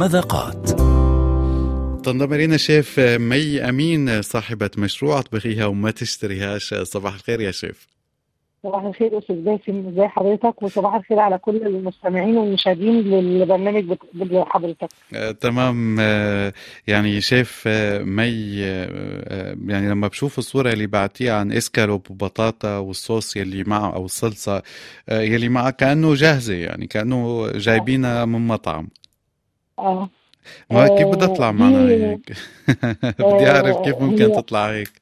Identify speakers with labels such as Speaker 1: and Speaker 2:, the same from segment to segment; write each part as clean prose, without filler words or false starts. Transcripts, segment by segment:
Speaker 1: المذاقات.
Speaker 2: تنضم إلينا شيف مي أمين، صاحبة مشروع اطبخيها وما تشتريهاش. صباح الخير يا شيف.
Speaker 3: صباح الخير أستاذ باسم، ازي حضرتك؟ وصباح الخير على كل المستمعين والمشاهدين للبرنامج حضرتك.
Speaker 2: تمام. يعني شيف مي، يعني لما بشوف الصورة اللي بعتيها عن اسكالوب وبطاطا والصوص يلي معه أو الصلصة يلي معه كأنه جاهزة، يعني كأنه جايبينها من مطعم.
Speaker 3: اه
Speaker 2: ما كيف بدها تطلع
Speaker 3: دي
Speaker 2: معنا هيك؟ بدي أعرف كيف ممكن
Speaker 3: هي
Speaker 2: تطلع هيك.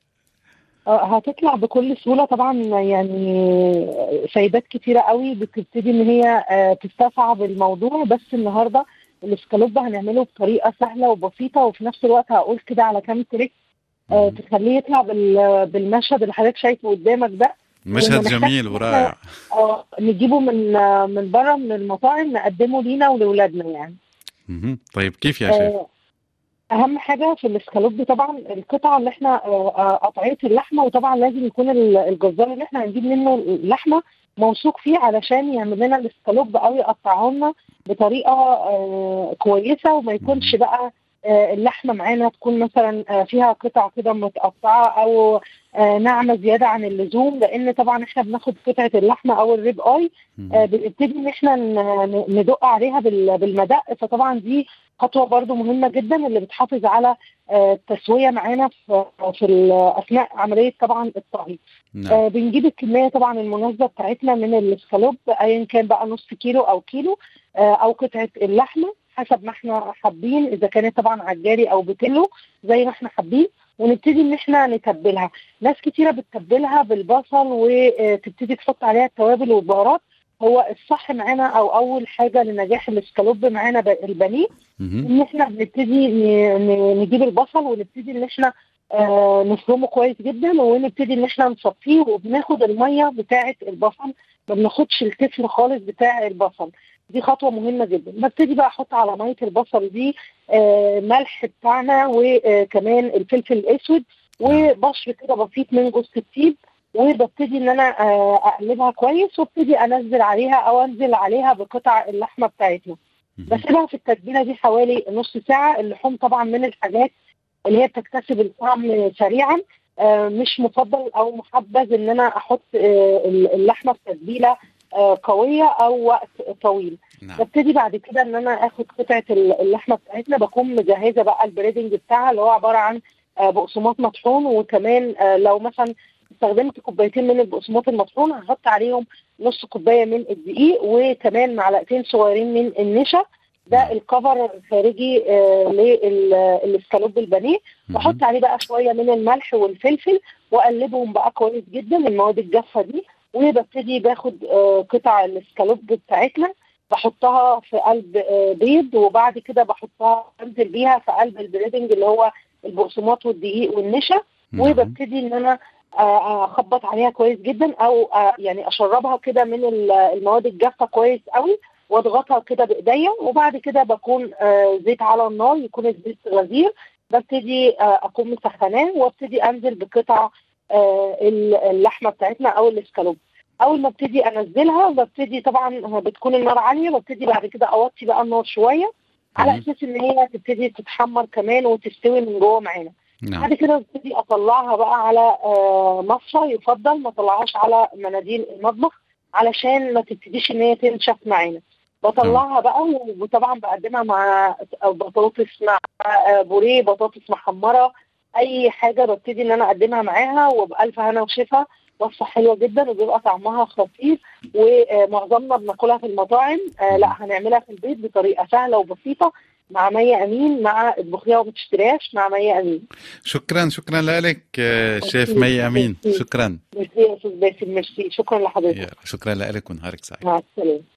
Speaker 3: هتطلع بكل سهولة طبعا. يعني سيدات كتيرة قوي بتبتدي ان هي تستصعب الموضوع، بس النهاردة الاسكالوب هنعمله بطريقة سهلة وبسيطة، وفي نفس الوقت هقول كده على كام تريك تخليه يطلع بالمشهد اللي حضرتك شايفه قدامك ده.
Speaker 2: مشهد جميل ورائع.
Speaker 3: نجيبه من بره من المطاعم، نقدمه لينا ولولادنا يعني.
Speaker 2: طيب كيف يا شيف؟
Speaker 3: اهم حاجه في الاسكالوب طبعا القطعه اللي احنا قطعيه اللحمه، وطبعا لازم يكون الجزار اللي احنا هنجيب منه اللحمه موثوق فيه علشان يعمل لنا الاسكالوب او يقطعه لنا بطريقه كويسه، وما يكونش بقى اللحمه معانا تكون مثلا فيها قطع كده متقطعه او ناعمه زياده عن اللزوم، لان طبعا احنا بناخد قطعه اللحمه او الريب اي بنبتدي ان احنا ندق عليها بالمدق، فطبعا دي خطوه برضو مهمه جدا اللي بتحافظ على التسويه معانا في اثناء عمليه طبعا الطهي. بنجيب الكميه طبعا المناسبه بتاعتنا من الاسكالوب، ايا كان بقى نص كيلو او كيلو او قطعه اللحمه حسب ما احنا حابين، اذا كانت طبعا عجالي او بتلو زي ما احنا حابين، ونبتدي ان احنا نتبلها. ناس كتيره بتتبلها بالبصل وتبتدي تحط عليها التوابل والبهارات. هو الصح معانا او اول حاجه لنجاح الاسكالوب معانا البانيه، ان احنا بنبتدي نجيب البصل ونبتدي ان احنا نفرمه كويس جدا، ونبتدي ان احنا نصفيه، وبناخد الميه بتاعه البصل، ما بناخدش الكسر خالص بتاع البصل. دي خطوه مهمه جدا. ببتدي بقى احط على ميه البصل دي ملح بتاعنا، وكمان الفلفل الاسود، وبشر كده بسيط من جوز الطيب، وببتدي ان انا اقلبها كويس، وابتدي انزل عليها او انزل عليها بقطع اللحمه بتاعتنا. بسيبها في التتبيله دي حوالي نص ساعه. اللحوم طبعا من الحاجات اللي هي بتكتسب الطعم سريعا، مش مفضل او محبذ ان انا احط اللحمه في تتبيله قويه او وقت طويل. ببتدي بعد كده ان انا اخد قطعه اللحمه بتاعتنا، بكون مجهزه بقى البريدنج بتاعها اللي هو عباره عن بقسماط مطحون، وكمان لو مثلا استخدمت كوبايتين من البقسماط المطحون هحط عليهم نص كوبايه من الدقيق، وكمان معلقتين صغيرين من النشا، ده الكفر الخارجي للاسكالوب البانيه. واحط عليه بقى شويه من الملح والفلفل، واقلبهم بقى كويس جدا المواد الجافه دي، وببتدي باخد قطع الاسكالوب بتاعتنا بحطها في قلب بيض، وبعد كده بحطها انزل بيها في قلب البريدنج اللي هو البقسماط والدقيق والنشا، وببتدي ان انا اخبط عليها كويس جدا، او يعني اشربها كده من المواد الجافه كويس قوي، واضغطها كده بايديا. وبعد كده بكون زيت على النار، يكون الزيت غزير، ببتدي اكون مسخناه، وابتدي انزل بقطع اللحمه بتاعتنا او الاسكالوب. اول ما ابتدي انزلها ببتدي طبعا بتكون النار عاليه، ببتدي بعد كده اوطي بقى النار شويه على اساس ان هي تبتدي تتحمر كمان وتستوي من جوه معانا. بعد كده ببتدي اطلعها بقى على مصفى، يفضل ما اطلعهاش على مناديل المطبخ علشان ما تبتديش ان هي تنشف معانا. بطلعها بقى، وطبعا بقدمها مع بطاطس، مع بوريه، بطاطس محمره، اي حاجه ببتدي ان انا اقدمها معاها، وبالف هنا وشفا. وصفه حلوه جدا وبيبقى طعمها خفيف، ومعظمنا بناكلها في المطاعم. لا، هنعملها في البيت بطريقه سهله وبسيطه مع مي امين، مع اطبخيها وما تشتريهاش مع مي امين.
Speaker 2: شكرا لك شيف مي امين. شكرا.
Speaker 3: ميرسي يا استاذ باسم، ميرسي، شكرا لحضرتك.
Speaker 2: شكرا لك ونهارك سعيد.
Speaker 3: مع السلامه.